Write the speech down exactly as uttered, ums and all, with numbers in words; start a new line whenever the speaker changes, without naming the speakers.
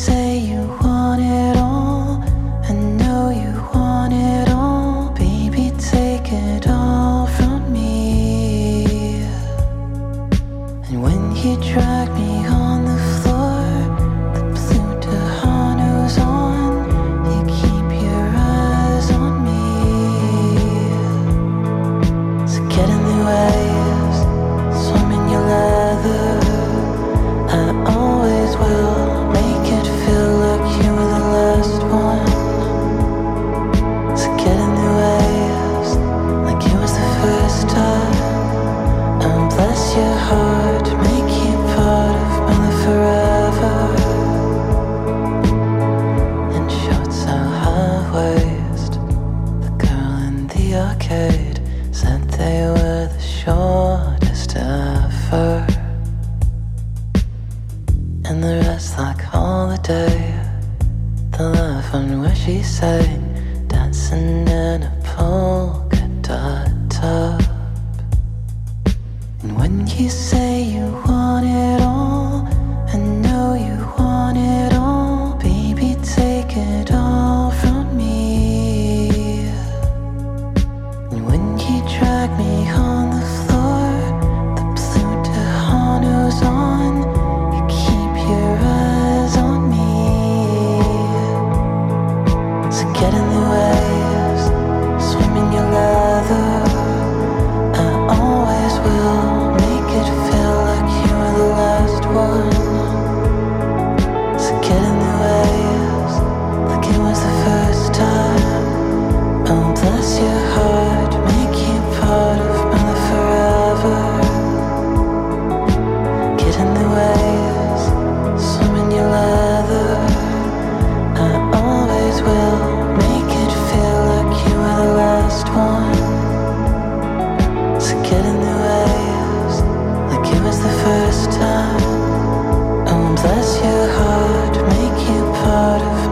say you want it all, I know you want it all. Baby, take it all from me. And when you drag me on the floor, the blue Tejano's on, you keep your eyes on me. So get in the waves, swim in your leather. I always will make it feel like you were the last one. So get in the waves, like it was the first time. And bless your heart, make you part of my life forever. In shorts so high waist, the girl in the arcade said they were the shortest ever. And the rest like holiday, the love one where she sang, dancing in a polka dot top. And when you say you want it all, I know you want it all. Baby, take it all from me. And when you drag me on the floor, the blue Tejano's on, you keep your eyes on me. So get in the waves, swim in your leather. I always will make it feel like you were the last one. So get in the waves, like it was the first time. Oh, bless your heart, make you part of my life forever. Get in the waves, swim in your leather. I always will make it feel like you were the last one. So get in the waves, like it was the first time. Oh, bless your heart, make you part of